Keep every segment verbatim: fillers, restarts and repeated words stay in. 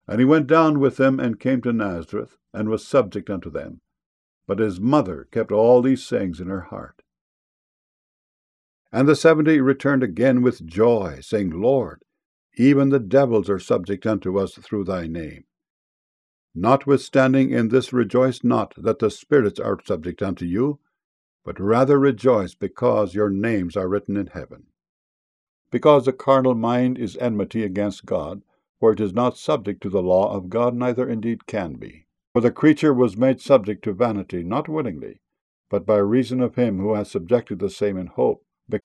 And he went down with them, and came to Nazareth, and was subject unto them. But his mother kept all these sayings in her heart. And the seventy returned again with joy, saying, Lord, even the devils are subject unto us through thy name. Notwithstanding in this rejoice not that the spirits are subject unto you, but rather rejoice because your names are written in heaven. Because the carnal mind is enmity against God, for it is not subject to the law of God, neither indeed can be. For the creature was made subject to vanity, not willingly, but by reason of him who has subjected the same in hope.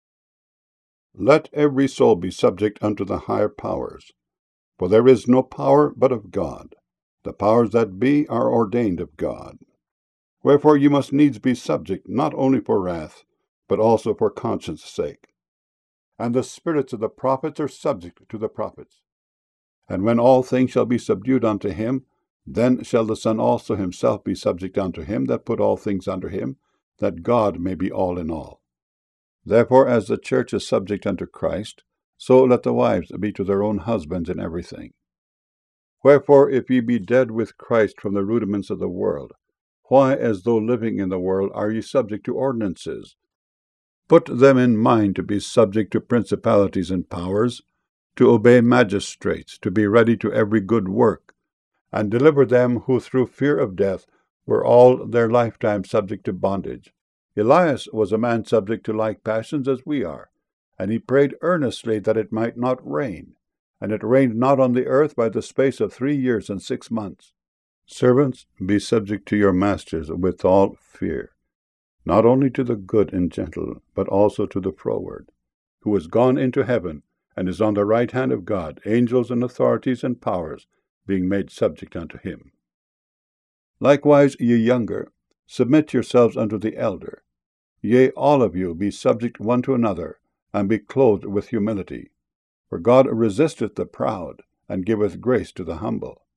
Let every soul be subject unto the higher powers, for there is no power but of God. The powers that be are ordained of God. Wherefore you must needs be subject, not only for wrath, but also for conscience' sake. And the spirits of the prophets are subject to the prophets. And when all things shall be subdued unto him, then shall the Son also himself be subject unto him that put all things under him, that God may be all in all. Therefore, as the church is subject unto Christ, so let the wives be to their own husbands in everything. Wherefore, if ye be dead with Christ from the rudiments of the world, why, as though living in the world, are ye subject to ordinances? Put them in mind to be subject to principalities and powers, to obey magistrates, to be ready to every good work, and deliver them who through fear of death were all their lifetime subject to bondage. Elias was a man subject to like passions as we are, and he prayed earnestly that it might not rain. And it rained not on the earth by the space of three years and six months. Servants, be subject to your masters with all fear, not only to the good and gentle, but also to the froward, who is gone into heaven, and is on the right hand of God, angels and authorities and powers being made subject unto him. Likewise, ye younger, submit yourselves unto the elder. Yea, all of you, be subject one to another, and be clothed with humility. For God resisteth the proud, and giveth grace to the humble.